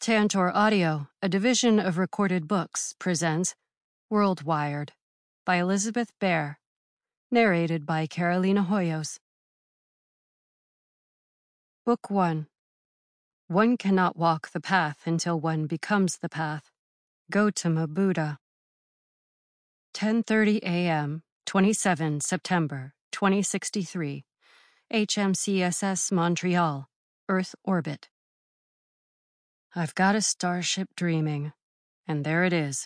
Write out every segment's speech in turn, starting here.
Tantor Audio, a division of Recorded Books, presents World Wired by Elizabeth Bear, narrated by Carolina Hoyos. Book 1. One cannot walk the path until one becomes the path. Gautama Buddha. 10:30 a.m., 27 September 2063, HMCSS Montreal, Earth orbit. I've got a starship dreaming, and there it is.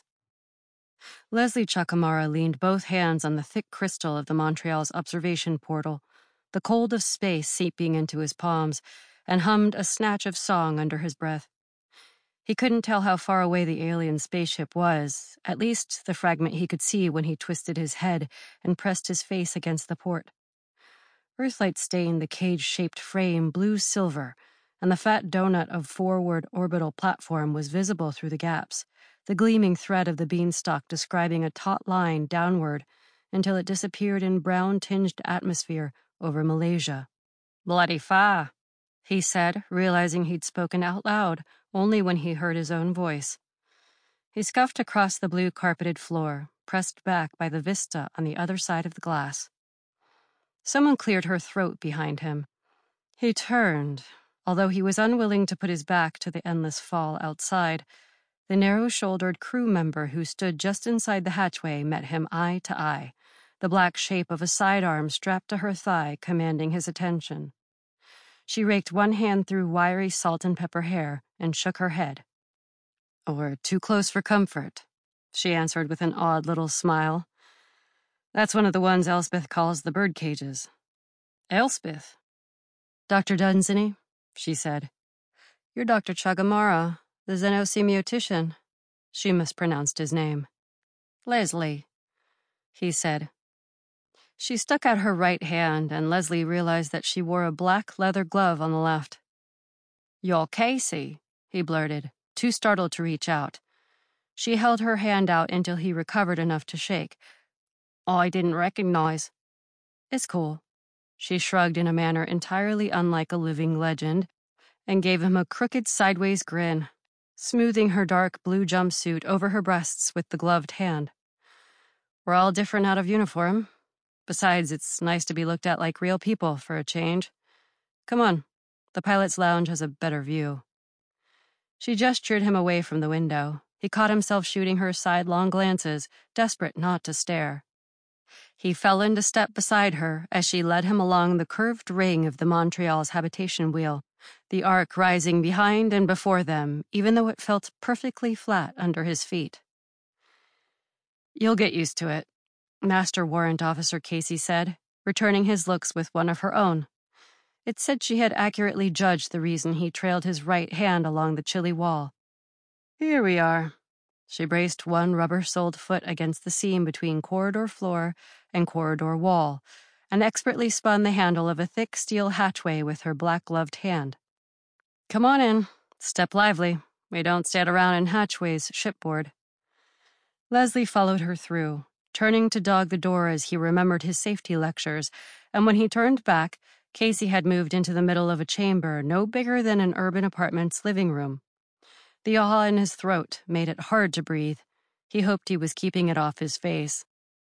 Leslie Chacamara leaned both hands on the thick crystal of the Montreal's observation portal, the cold of space seeping into his palms, and hummed a snatch of song under his breath. He couldn't tell how far away the alien spaceship was, at least the fragment he could see when he twisted his head and pressed his face against the port. Earthlight stained the cage-shaped frame blue-silver, and the fat donut of forward orbital platform was visible through the gaps, the gleaming thread of the beanstalk describing a taut line downward until it disappeared in brown-tinged atmosphere over Malaysia. "Bloody fa," he said, realizing he'd spoken out loud only when he heard his own voice. He scuffed across the blue-carpeted floor, pressed back by the vista on the other side of the glass. Someone cleared her throat behind him. He turned. Although he was unwilling to put his back to the endless fall outside, the narrow-shouldered crew member who stood just inside the hatchway met him eye to eye, the black shape of a sidearm strapped to her thigh commanding his attention. She raked one hand through wiry salt and pepper hair and shook her head. "Or too close for comfort," she answered with an odd little smile. "That's one of the ones Elspeth calls the bird cages." "Elspeth?" "Dr. Dunsany," she said. "You're Dr. Chacamara, the xenosemiotician." She mispronounced his name. "Leslie," he said. She stuck out her right hand, and Leslie realized that she wore a black leather glove on the left. "You're Casey," he blurted, too startled to reach out. She held her hand out until he recovered enough to shake. "I didn't recognize." "It's cool." She shrugged in a manner entirely unlike a living legend, and gave him a crooked sideways grin, smoothing her dark blue jumpsuit over her breasts with the gloved hand. "We're all different out of uniform. Besides, it's nice to be looked at like real people for a change. Come on, the pilot's lounge has a better view." She gestured him away from the window. He caught himself shooting her sidelong glances, desperate not to stare. He fell into step beside her as she led him along the curved ring of the Montreal's habitation wheel, the arc rising behind and before them, even though it felt perfectly flat under his feet. "You'll get used to it," Master Warrant Officer Casey said, returning his looks with one of her own. It said she had accurately judged the reason he trailed his right hand along the chilly wall. "Here we are." She braced one rubber-soled foot against the seam between corridor floor and corridor wall, and expertly spun the handle of a thick steel hatchway with her black-gloved hand. "Come on in. Step lively. We don't stand around in hatchways shipboard." Leslie followed her through, turning to dog the door as he remembered his safety lectures, and when he turned back, Casey had moved into the middle of a chamber no bigger than an urban apartment's living room. The awe in his throat made it hard to breathe. He hoped he was keeping it off his face.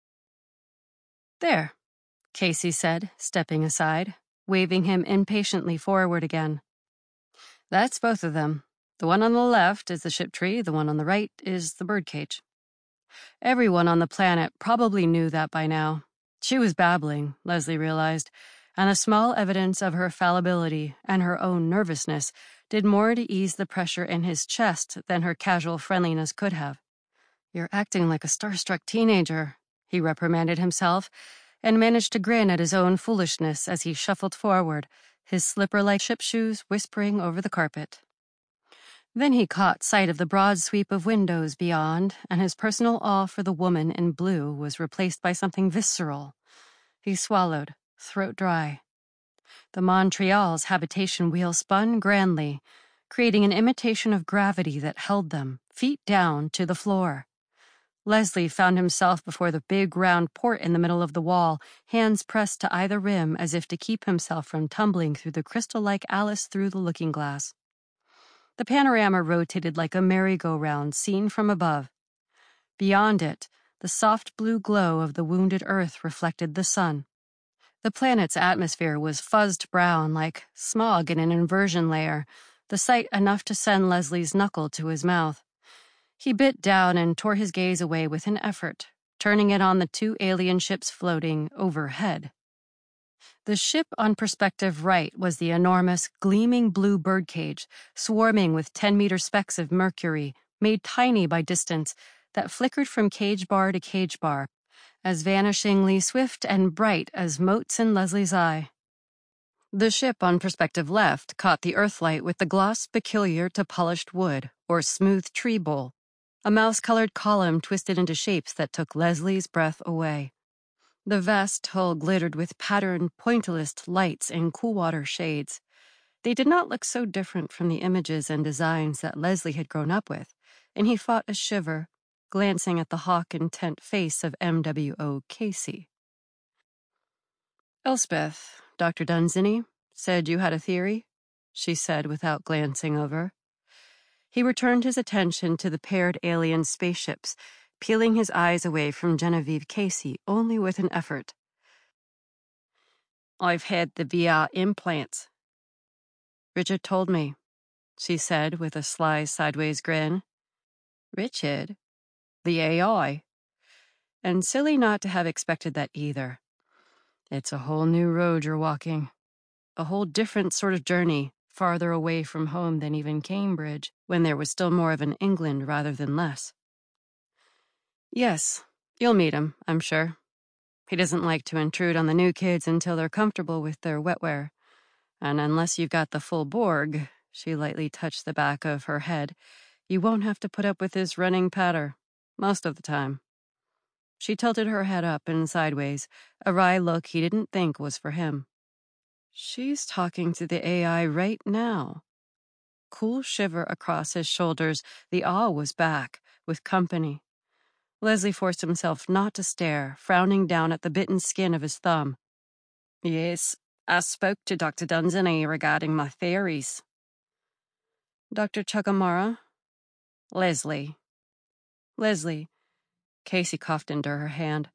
"There," Casey said, stepping aside, waving him impatiently forward again. "That's both of them. The one on the left is the ship tree, the one on the right is the birdcage." Everyone on the planet probably knew that by now. She was babbling, Leslie realized, and the small evidence of her fallibility and her own nervousness did more to ease the pressure in his chest than her casual friendliness could have. "You're acting like a starstruck teenager," he reprimanded himself, and managed to grin at his own foolishness as he shuffled forward, his slipper-like ship shoes whispering over the carpet. Then he caught sight of the broad sweep of windows beyond, and his personal awe for the woman in blue was replaced by something visceral. He swallowed, throat dry. The Montreal's habitation wheel spun grandly, creating an imitation of gravity that held them, feet down, to the floor. Leslie found himself before the big round port in the middle of the wall, hands pressed to either rim as if to keep himself from tumbling through the crystal-like Alice through the looking glass. The panorama rotated like a merry-go-round seen from above. Beyond it, the soft blue glow of the wounded Earth reflected the sun. The planet's atmosphere was fuzzed brown like smog in an inversion layer, the sight enough to send Leslie's knuckle to his mouth. He bit down and tore his gaze away with an effort, turning it on the 2 alien ships floating overhead. The ship on perspective right was the enormous, gleaming blue birdcage, swarming with 10-meter specks of mercury, made tiny by distance, that flickered from cage bar to cage bar, as vanishingly swift and bright as motes in Leslie's eye. The ship on perspective left caught the earthlight with the gloss peculiar to polished wood or smooth tree bole, a mouse-colored column twisted into shapes that took Leslie's breath away. The vast hull glittered with patterned, pointillist lights and cool water shades. They did not look so different from the images and designs that Leslie had grown up with, and he fought a shiver, glancing at the hawk-intent face of MWO Casey. "Elspeth, Dr. Dunsany, said you had a theory," she said without glancing over. He returned his attention to the paired alien spaceships, peeling his eyes away from Genevieve Casey only with an effort. "I've had the VR implants." "Richard told me," she said with a sly sideways grin. "Richard? The AI?" And silly not to have expected that either. It's a whole new road you're walking. A whole different sort of journey, farther away from home than even Cambridge, when there was still more of an England rather than less. "Yes, you'll meet him, I'm sure. He doesn't like to intrude on the new kids until they're comfortable with their wetware. And unless you've got the full Borg," she lightly touched the back of her head, "you won't have to put up with his running patter, most of the time." She tilted her head up and sideways, a wry look he didn't think was for him. She's talking to the AI right now. Cool shiver across his shoulders, the awe was back, with company. Leslie forced himself not to stare, frowning down at the bitten skin of his thumb. "Yes, I spoke to Dr. Dunsany regarding my theories." "Dr. Chuckamara?" "Leslie." "Leslie." Casey coughed into her hand.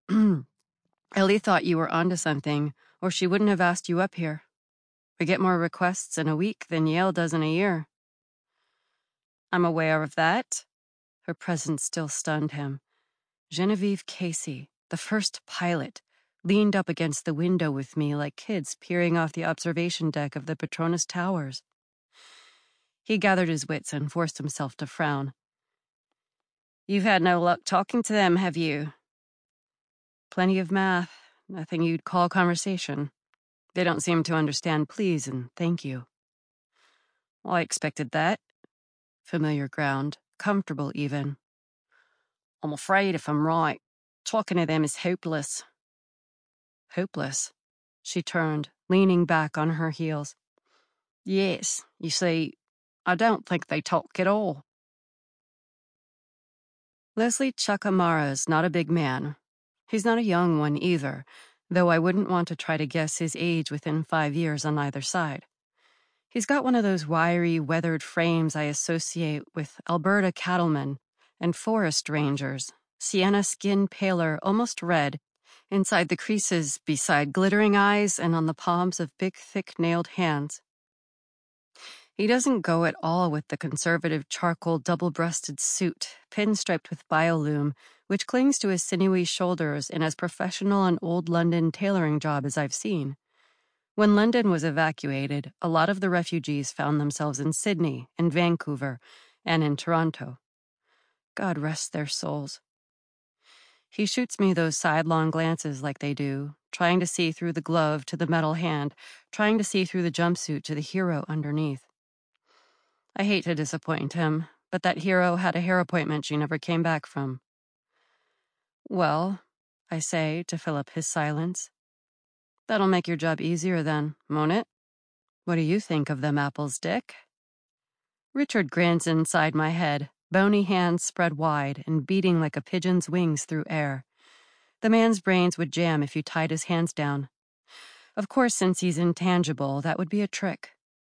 "Ellie thought you were onto something, or she wouldn't have asked you up here. We get more requests in a week than Yale does in a year." "I'm aware of that." Her presence still stunned him. Genevieve Casey, the first pilot, leaned up against the window with me like kids peering off the observation deck of the Petronas Towers. He gathered his wits and forced himself to frown. "You've had no luck talking to them, have you?" "Plenty of math, nothing you'd call conversation. They don't seem to understand please and thank you." "I expected that." Familiar ground, comfortable even. "I'm afraid if I'm right, talking to them is hopeless." "Hopeless?" She turned, leaning back on her heels. "Yes, you see, I don't think they talk at all." Leslie Chuckamara's not a big man. He's not a young one either, though I wouldn't want to try to guess his age within 5 years on either side. He's got one of those wiry, weathered frames I associate with Alberta cattlemen and forest rangers, sienna skin paler, almost red, inside the creases beside glittering eyes and on the palms of big, thick-nailed hands. He doesn't go at all with the conservative charcoal double-breasted suit, pinstriped with biolume, which clings to his sinewy shoulders in as professional an old London tailoring job as I've seen. When London was evacuated, a lot of the refugees found themselves in Sydney, in Vancouver, and in Toronto. God rest their souls. He shoots me those sidelong glances like they do, trying to see through the glove to the metal hand, trying to see through the jumpsuit to the hero underneath. I hate to disappoint him, but that hero had a hair appointment she never came back from. "Well," I say to fill up his silence, "that'll make your job easier then, won't it? What do you think of them apples, Dick?" Richard grins inside my head, bony hands spread wide and beating like a pigeon's wings through air. The man's brains would jam if you tied his hands down. Of course, since he's intangible, that would be a trick.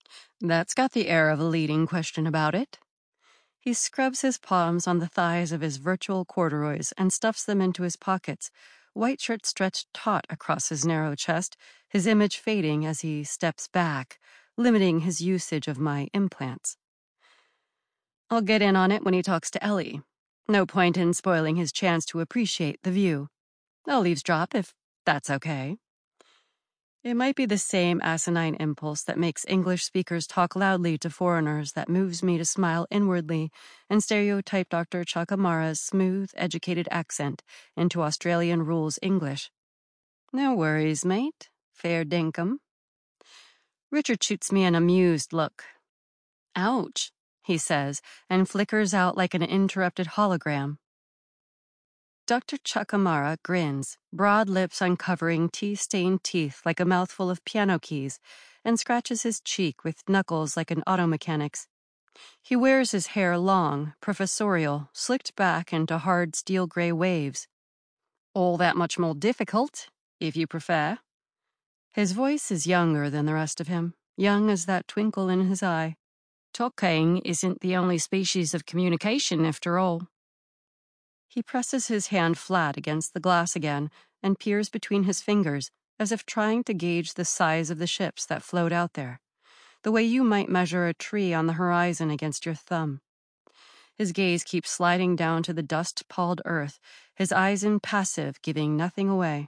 That's got the air of a leading question about it. He scrubs his palms on the thighs of his virtual corduroys and stuffs them into his pockets, white shirt stretched taut across his narrow chest, his image fading as he steps back, limiting his usage of my implants. I'll get in on it when he talks to Ellie. No point in spoiling his chance to appreciate the view. I'll eavesdrop if that's okay. It might be the same asinine impulse that makes English speakers talk loudly to foreigners that moves me to smile inwardly and stereotype Dr. Chakamara's smooth, educated accent into Australian rules English. No worries, mate. Fair dinkum. Richard shoots me an amused look. Ouch, he says, and flickers out like an interrupted hologram. Dr. Chakamara grins, broad lips uncovering tea-stained teeth like a mouthful of piano keys, and scratches his cheek with knuckles like an auto mechanic's. He wears his hair long, professorial, slicked back into hard steel gray waves. All that much more difficult, if you prefer. His voice is younger than the rest of him, young as that twinkle in his eye. Talking isn't the only species of communication, after all. He presses his hand flat against the glass again and peers between his fingers, as if trying to gauge the size of the ships that float out there, the way you might measure a tree on the horizon against your thumb. His gaze keeps sliding down to the dust-palled earth, his eyes impassive, giving nothing away.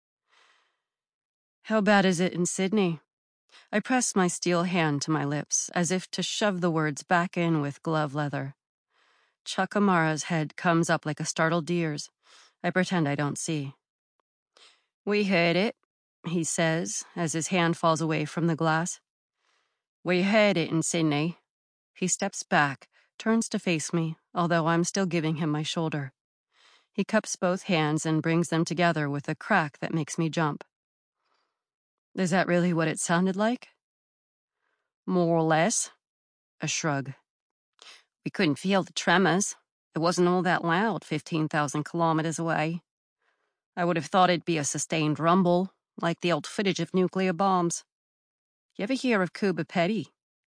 How bad is it in Sydney? I press my steel hand to my lips, as if to shove the words back in with glove leather. Chakamara's head comes up like a startled deer's. I pretend I don't see. We heard it, he says, as his hand falls away from the glass. We heard it in Sydney. He steps back, turns to face me, although I'm still giving him my shoulder. He cups both hands and brings them together with a crack that makes me jump. Is that really what it sounded like? More or less. A shrug. We couldn't feel the tremors. It wasn't all that loud, 15,000 kilometers away. I would have thought it'd be a sustained rumble, like the old footage of nuclear bombs. You ever hear of Cuba Petty?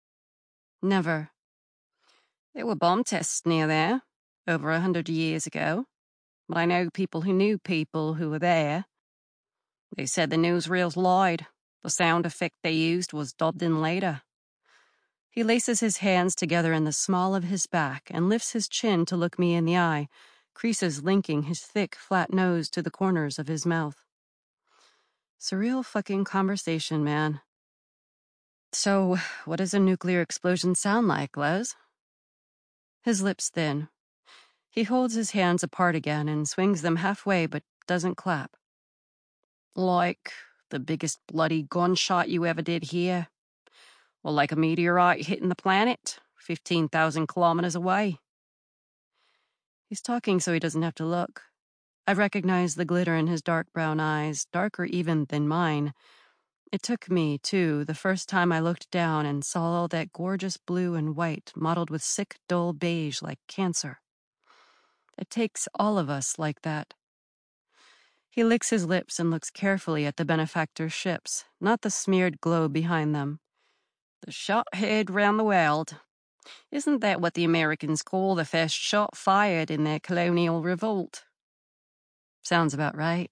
Never. There were bomb tests near there, over 100 years ago. But I know people who knew people who were there. They said the newsreels lied. The sound effect they used was dubbed in later. He laces his hands together in the small of his back and lifts his chin to look me in the eye, creases linking his thick, flat nose to the corners of his mouth. Surreal fucking conversation, man. So, what does a nuclear explosion sound like, Les? His lips thin. He holds his hands apart again and swings them halfway but doesn't clap. Like the biggest bloody gunshot you ever did hear. Or like a meteorite hitting the planet, 15,000 kilometers away. He's talking so he doesn't have to look. I recognize the glitter in his dark brown eyes, darker even than mine. It took me, too, the first time I looked down and saw all that gorgeous blue and white mottled with sick, dull beige like cancer. It takes all of us like that. He licks his lips and looks carefully at the benefactor's ships, not the smeared globe behind them. The shot heard round the world. Isn't that what the Americans call the first shot fired in their colonial revolt? Sounds about right.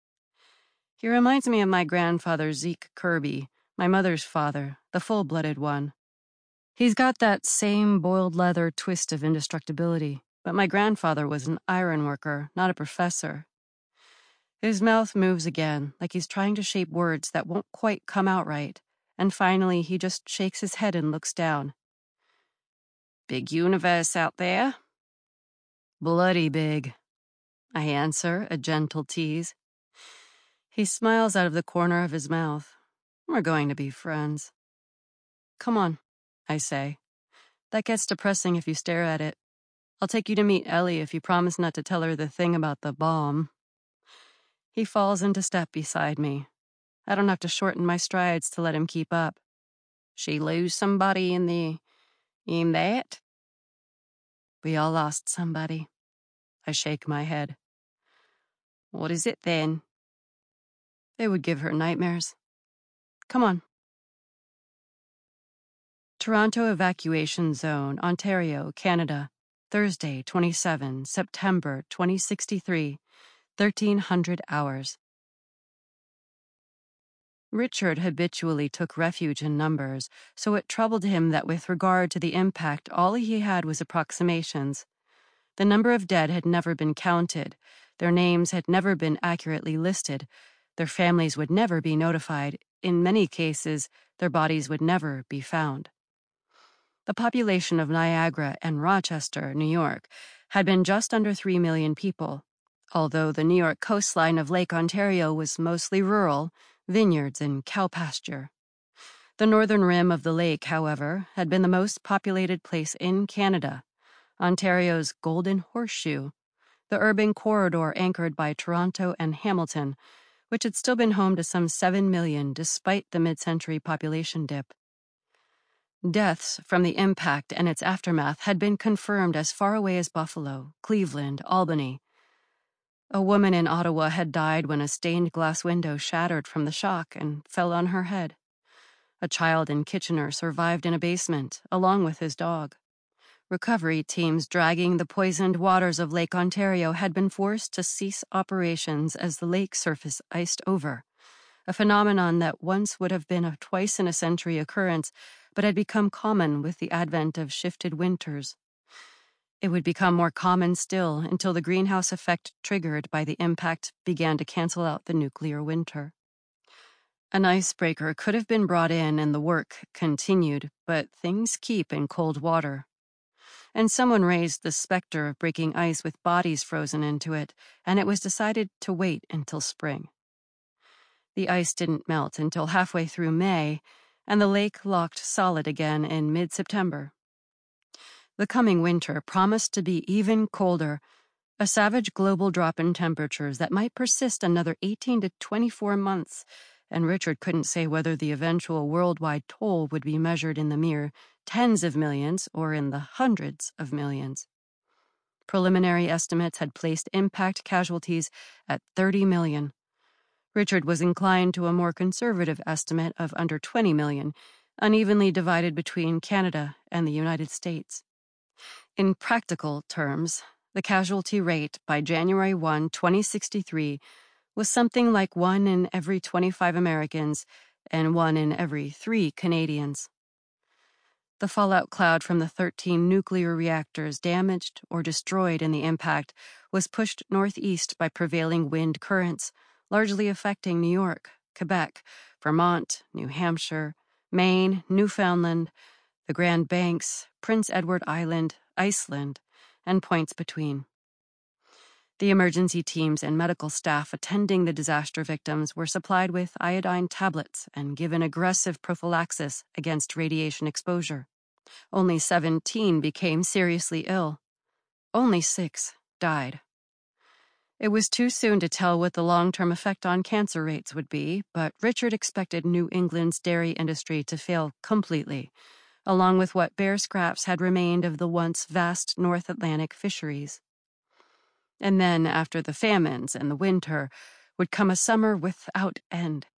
He reminds me of my grandfather Zeke Kirby, my mother's father, the full-blooded one. He's got that same boiled leather twist of indestructibility, but my grandfather was an ironworker, not a professor. His mouth moves again, like he's trying to shape words that won't quite come out right, and finally he just shakes his head and looks down. Big universe out there? Bloody big, I answer, a gentle tease. He smiles out of the corner of his mouth. We're going to be friends. Come on, I say. That gets depressing if you stare at it. I'll take you to meet Ellie if you promise not to tell her the thing about the bomb. He falls into step beside me. I don't have to shorten my strides to let him keep up. She lose somebody in that? We all lost somebody. I shake my head. What is it then? It would give her nightmares. Come on. Toronto Evacuation Zone, Ontario, Canada, Thursday, 27 September 2063, 1300 hours. Richard habitually took refuge in numbers, so it troubled him that with regard to the impact all he had was approximations. The number of dead had never been counted, their names had never been accurately listed, their families would never be notified, in many cases, their bodies would never be found. The population of Niagara and Rochester, New York, had been just under 3 million people, although the New York coastline of Lake Ontario was mostly rural, vineyards and cow pasture. The northern rim of the lake, however, had been the most populated place in Canada, Ontario's Golden Horseshoe, the urban corridor anchored by Toronto and Hamilton, which had still been home to some 7 million despite the mid-century population dip. Deaths from the impact and its aftermath had been confirmed as far away as Buffalo, Cleveland, Albany. A woman in Ottawa had died when a stained glass window shattered from the shock and fell on her head. A child in Kitchener survived in a basement, along with his dog. Recovery teams dragging the poisoned waters of Lake Ontario had been forced to cease operations as the lake surface iced over, a phenomenon that once would have been a twice-in-a-century occurrence but had become common with the advent of shifted winters. It would become more common still until the greenhouse effect triggered by the impact began to cancel out the nuclear winter. An icebreaker could have been brought in and the work continued, but things keep in cold water. And someone raised the specter of breaking ice with bodies frozen into it, and it was decided to wait until spring. The ice didn't melt until halfway through May, and the lake locked solid again in mid-September. The coming winter promised to be even colder, a savage global drop in temperatures that might persist another 18 to 24 months, and Richard couldn't say whether the eventual worldwide toll would be measured in the mere tens of millions or in the hundreds of millions. Preliminary estimates had placed impact casualties at 30 million. Richard was inclined to a more conservative estimate of under 20 million, unevenly divided between Canada and the United States. In practical terms, the casualty rate by January 1, 2063, was something like 1 in every 25 Americans and 1 in every 3 Canadians. The fallout cloud from the 13 nuclear reactors damaged or destroyed in the impact was pushed northeast by prevailing wind currents, largely affecting New York, Quebec, Vermont, New Hampshire, Maine, Newfoundland, the Grand Banks, Prince Edward Island, Iceland, and points between. The emergency teams and medical staff attending the disaster victims were supplied with iodine tablets and given aggressive prophylaxis against radiation exposure. Only 17 became seriously ill. Only 6 died. It was too soon to tell what the long-term effect on cancer rates would be, but Richard expected New England's dairy industry to fail completely, along with what bare scraps had remained of the once vast North Atlantic fisheries. And then, after the famines and the winter, would come a summer without end.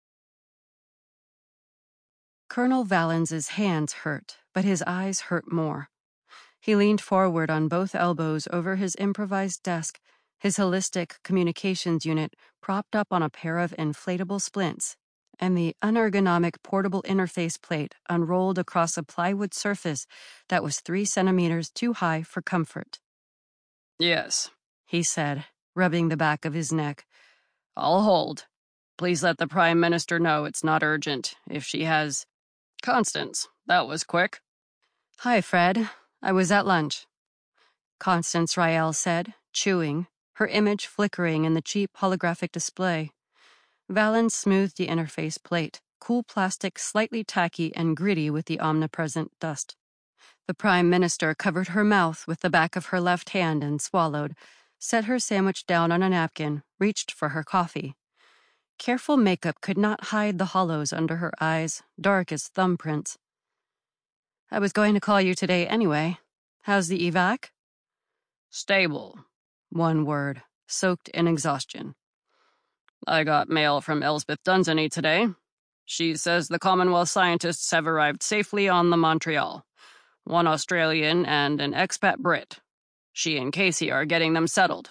Colonel Valens's hands hurt, but his eyes hurt more. He leaned forward on both elbows over his improvised desk, his holistic communications unit propped up on a pair of inflatable splints, and the unergonomic portable interface plate unrolled across a plywood surface that was 3 centimeters too high for comfort. "Yes," he said, rubbing the back of his neck. "I'll hold. Please let the Prime Minister know it's not urgent. If she has... Constance, that was quick." "Hi, Fred. I was at lunch," Constance Rael said, chewing, her image flickering in the cheap holographic display. Valens smoothed the interface plate, cool plastic slightly tacky and gritty with the omnipresent dust. The Prime Minister covered her mouth with the back of her left hand and swallowed, set her sandwich down on a napkin, reached for her coffee. Careful makeup could not hide the hollows under her eyes, dark as thumbprints. "I was going to call you today anyway. How's the evac?" "Stable." One word, soaked in exhaustion. "I got mail from Elspeth Dunsany today. She says the Commonwealth scientists have arrived safely on the Montreal. 1 Australian and an expat Brit. She and Casey are getting them settled.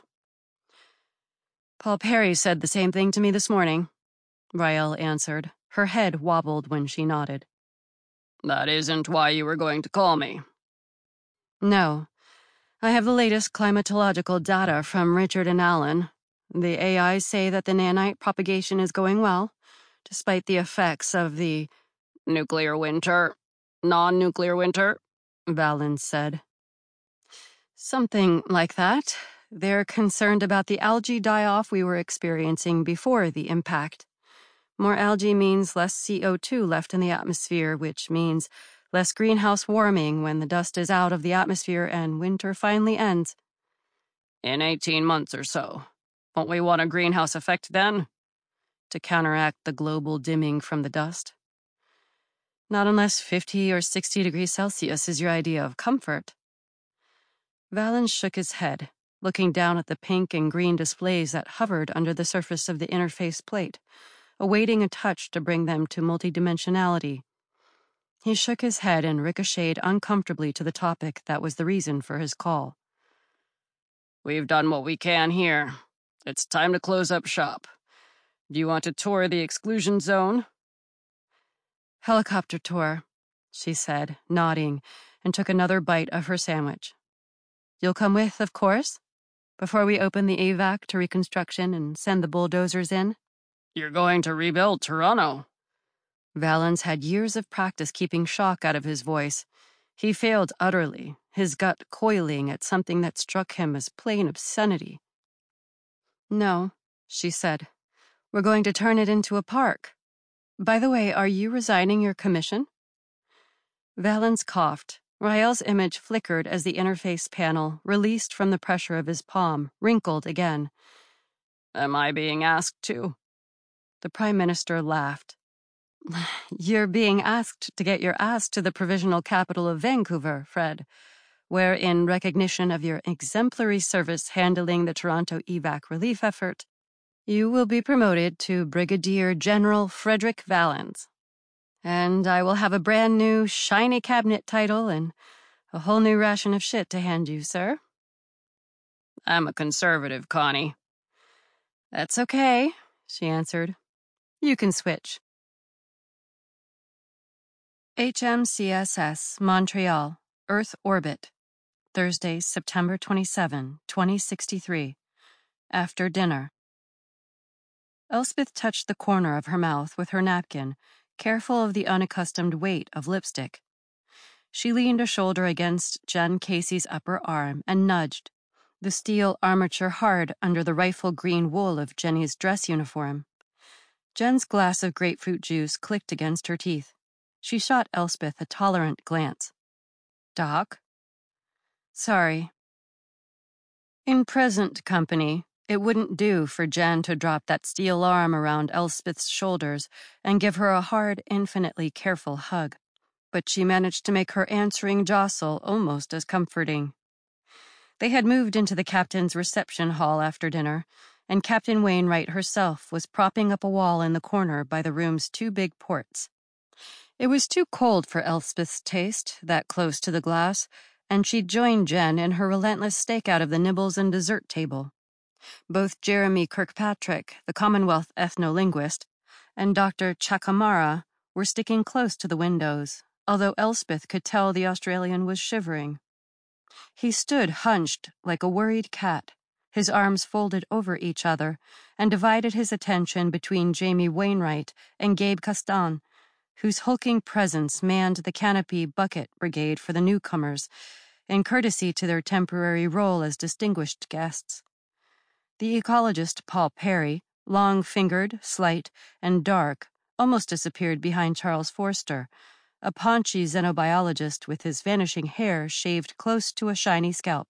Paul Perry said the same thing to me this morning, Rael answered. Her head wobbled when she nodded. That isn't why you were going to call me. No. I have the latest climatological data from Richard and Alan. The AIs say that the nanite propagation is going well, despite the effects of the nuclear winter. Non-nuclear winter, Valens said. Something like that. They're concerned about the algae die-off we were experiencing before the impact. More algae means less CO2 left in the atmosphere, which means less greenhouse warming when the dust is out of the atmosphere and winter finally ends. In 18 months or so. Won't we want a greenhouse effect then? To counteract the global dimming from the dust? Not unless 50 or 60 degrees Celsius is your idea of comfort. Valens shook his head, looking down at the pink and green displays that hovered under the surface of the interface plate, awaiting a touch to bring them to multidimensionality. He shook his head and ricocheted uncomfortably to the topic that was the reason for his call. We've done what we can here. It's time to close up shop. Do you want to tour the exclusion zone? Helicopter tour, she said, nodding, and took another bite of her sandwich. You'll come with, of course, before we open the AVAC to reconstruction and send the bulldozers in? You're going to rebuild Toronto. Valens had years of practice keeping shock out of his voice. He failed utterly, his gut coiling at something that struck him as plain obscenity. No, she said. We're going to turn it into a park. By the way, are you resigning your commission? Valens coughed. Rael's image flickered as the interface panel, released from the pressure of his palm, wrinkled again. Am I being asked to? The Prime Minister laughed. You're being asked to get your ass to the provisional capital of Vancouver, Fred, where, in recognition of your exemplary service handling the Toronto evac relief effort, you will be promoted to Brigadier General Frederick Valens. And I will have a brand new, shiny cabinet title and a whole new ration of shit to hand you, sir. I'm a conservative, Connie. That's okay, she answered. You can switch. HMCSS, Montreal, Earth Orbit, Thursday, September 27, 2063. After dinner. Elspeth touched the corner of her mouth with her napkin, careful of the unaccustomed weight of lipstick. She leaned a shoulder against Jen Casey's upper arm and nudged, the steel armature hard under the rifle green wool of Jenny's dress uniform. Jen's glass of grapefruit juice clicked against her teeth. She shot Elspeth a tolerant glance. Doc? Sorry. In present company, it wouldn't do for Jen to drop that steel arm around Elspeth's shoulders and give her a hard, infinitely careful hug, but she managed to make her answering jostle almost as comforting. They had moved into the captain's reception hall after dinner, and Captain Wainwright herself was propping up a wall in the corner by the room's 2 big ports. It was too cold for Elspeth's taste, that close to the glass, and she'd joined Jen in her relentless stakeout of the nibbles and dessert table. Both Jeremy Kirkpatrick, the Commonwealth ethnolinguist, and Dr. Chakamara were sticking close to the windows, although Elspeth could tell the Australian was shivering. He stood hunched like a worried cat, his arms folded over each other, and divided his attention between Jamie Wainwright and Gabe Castan, whose hulking presence manned the canopy bucket brigade for the newcomers, in courtesy to their temporary role as distinguished guests. The ecologist Paul Perry, long-fingered, slight, and dark, almost disappeared behind Charles Forster, a paunchy xenobiologist with his vanishing hair shaved close to a shiny scalp.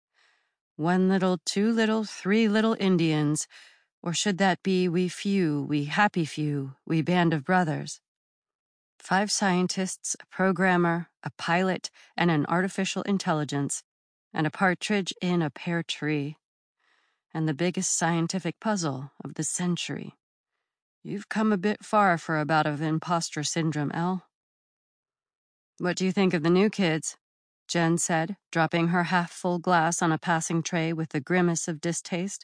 1 little, 2 little, 3 little Indians, or should that be we few, we happy few, we band of brothers? 5 scientists, a programmer, a pilot, and an artificial intelligence, and a partridge in a pear tree. And the biggest scientific puzzle of the century. You've come a bit far for a bout of imposter syndrome, Elle. What do you think of the new kids? Jen said, dropping her half-full glass on a passing tray with a grimace of distaste.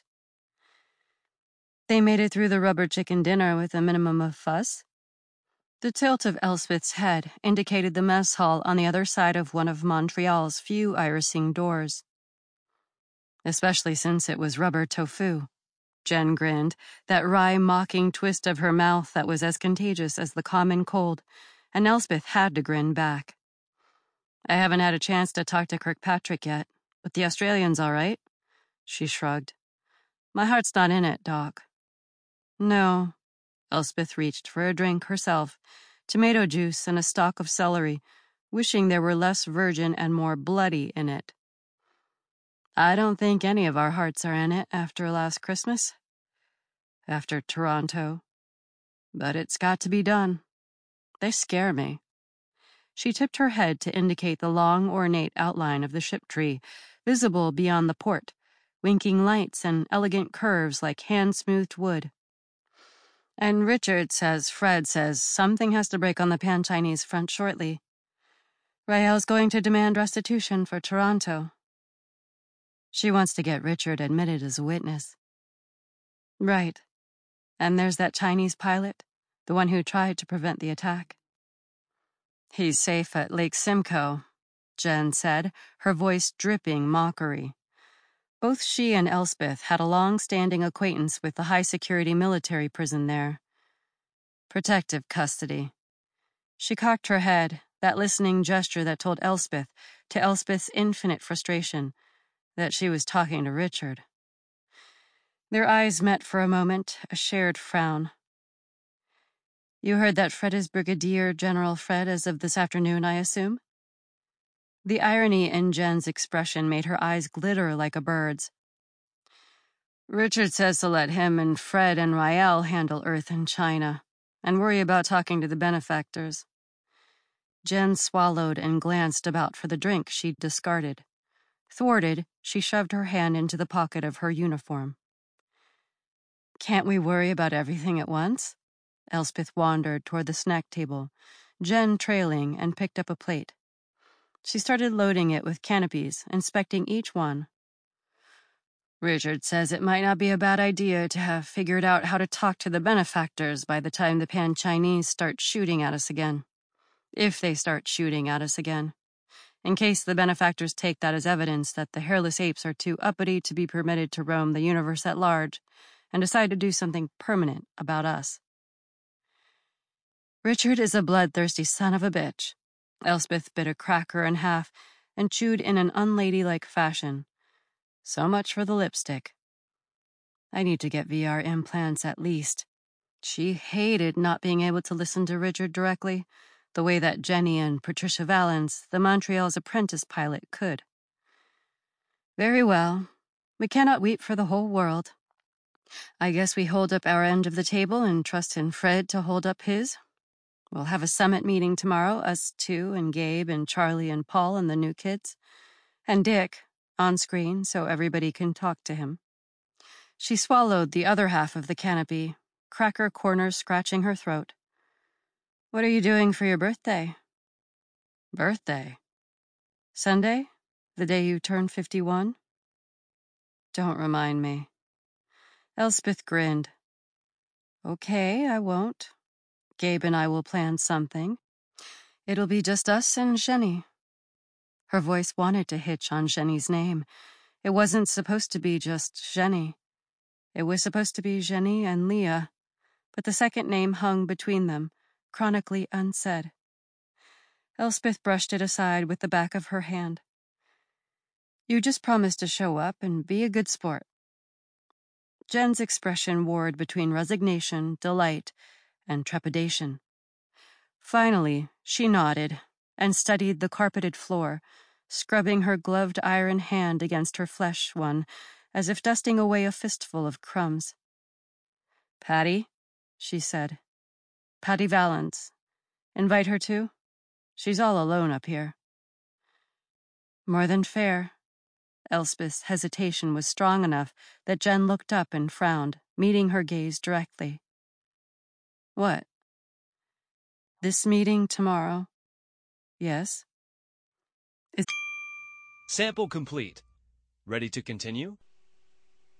They made it through the rubber chicken dinner with a minimum of fuss. The tilt of Elspeth's head indicated the mess hall on the other side of one of Montreal's few irising doors. Especially since it was rubber tofu. Jen grinned, that wry, mocking twist of her mouth that was as contagious as the common cold, and Elspeth had to grin back. I haven't had a chance to talk to Kirkpatrick yet, but the Australian's all right. She shrugged. My heart's not in it, Doc. No. Elspeth reached for a drink herself, tomato juice and a stalk of celery, wishing there were less virgin and more bloody in it. I don't think any of our hearts are in it after last Christmas. After Toronto. But it's got to be done. They scare me. She tipped her head to indicate the long, ornate outline of the ship tree, visible beyond the port, winking lights and elegant curves like hand-smoothed wood. And Fred says, something has to break on the Pan-Chinese front shortly. Rael's going to demand restitution for Toronto. She wants to get Richard admitted as a witness. Right. And there's that Chinese pilot, the one who tried to prevent the attack. He's safe at Lake Simcoe, Jen said, her voice dripping mockery. Both she and Elspeth had a long-standing acquaintance with the high-security military prison there. Protective custody. She cocked her head, that listening gesture that told Elspeth, to Elspeth's infinite frustration, that she was talking to Richard. Their eyes met for a moment, a shared frown. You heard that Fred is Brigadier General Fred as of this afternoon, I assume? The irony in Jen's expression made her eyes glitter like a bird's. Richard says to let him and Fred and Rael handle Earth and China, and worry about talking to the benefactors. Jen swallowed and glanced about for the drink she'd discarded. Thwarted, she shoved her hand into the pocket of her uniform. Can't we worry about everything at once? Elspeth wandered toward the snack table, Jen trailing, and picked up a plate. She started loading it with canapes, inspecting each one. Richard says it might not be a bad idea to have figured out how to talk to the benefactors by the time the Pan-Chinese start shooting at us again. If they start shooting at us again. In case the benefactors take that as evidence that the hairless apes are too uppity to be permitted to roam the universe at large, and decide to do something permanent about us. Richard is a bloodthirsty son of a bitch. Elspeth bit a cracker in half and chewed in an unladylike fashion. So much for the lipstick. I need to get VR implants at least. She hated not being able to listen to Richard directly, the way that Jenny and Patricia Valens, the Montreal's apprentice pilot, could. Very well. We cannot weep for the whole world. I guess we hold up our end of the table and trust in Fred to hold up his. We'll have a summit meeting tomorrow, us two and Gabe and Charlie and Paul and the new kids. And Dick, on screen so everybody can talk to him. She swallowed the other half of the canopy, cracker corners scratching her throat. What are you doing for your birthday? Birthday? Sunday? The day you turn 51? Don't remind me. Elspeth grinned. Okay, I won't. Gabe and I will plan something. It'll be just us and Jenny. Her voice wanted to hitch on Jenny's name. It wasn't supposed to be just Jenny. It was supposed to be Jenny and Leah, but the second name hung between them, chronically unsaid. Elspeth brushed it aside with the back of her hand. You just promised to show up and be a good sport. Jen's expression warred between resignation, delight, and trepidation. Finally, she nodded and studied the carpeted floor, scrubbing her gloved iron hand against her flesh one, as if dusting away a fistful of crumbs. Patty, she said. Patty Valens. Invite her too? She's all alone up here. More than fair. Elspeth's hesitation was strong enough that Jen looked up and frowned, meeting her gaze directly. What? This meeting tomorrow? Yes? Sample complete. Ready to continue?